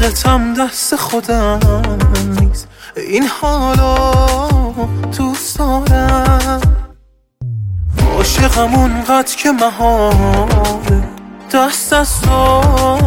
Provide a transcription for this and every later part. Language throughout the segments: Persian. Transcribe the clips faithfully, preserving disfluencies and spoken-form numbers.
عاشقتم دست خودم نیست، این حالا دوست دارم. عاشقم اونقدر که محاله دست از تو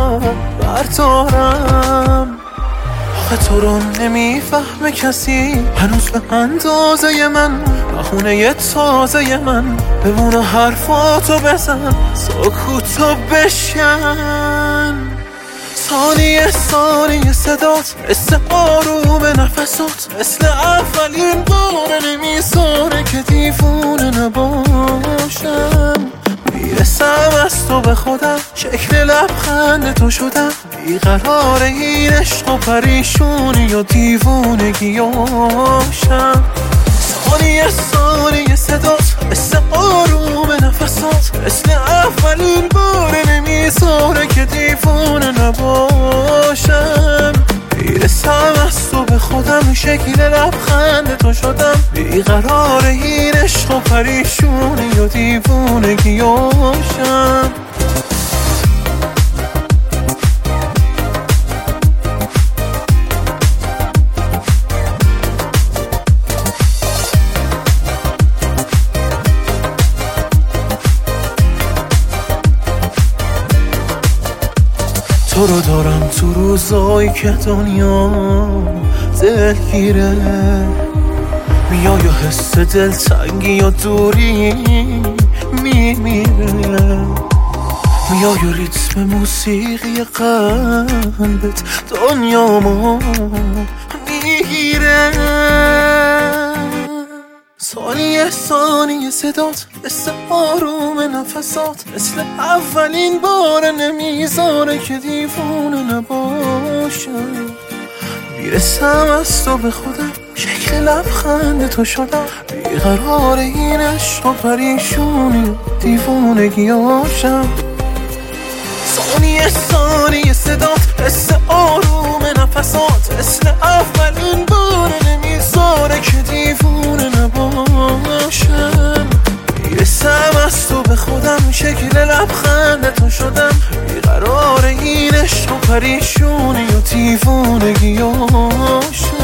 بردارم. آخه تو رو نمیفهمه کسی هنوز به اندازه من، بخونه تازه من بمونه حرفاتو بزن، سکوتو بشکن. ثانیه ثانیه صدات مثل آروم نفسات، مثل اولین بار نمیذاره که دیوونه نباشم. میرسم از تو به خودم، شکل لبخند تو شدم، بیقرار این عشق و پریشونی و دیوونگیاشم. ثانیه ثانیه صدات مثل آروم نفسات، مثل اولین بار نمیذاره که دیوونه نباشم. میرسم از تو به خودم، شکل لبخند تو شدم، بیقرار این عشق و پریشونی و دیوونگیاشم. تو رو دارم تو روزایی که دنیا دلگیره، میای و حس دلتنگی یا دوری میمیره، میای و ریتم موسیقی قلبت دنیامو میگیره. ثانیه ثانیه صدات مثل آروم نفسات، مثل اولین بار نمیذاره که دیوونه نباشم. میرسم از تو به خودم، شکل لبخند تو شدم، بیقرار این عشق و پریشونی و دیوونگیاشم. ثانیه ثانیه صدات مثل آروم نفسات، مثل اولین بار نمیذاره که دیوونه نباشم. میرسم از تو به خودم، شکل لبخند تو شدم، بیقرار این عشق و پریشونی و دیوونگیاشم.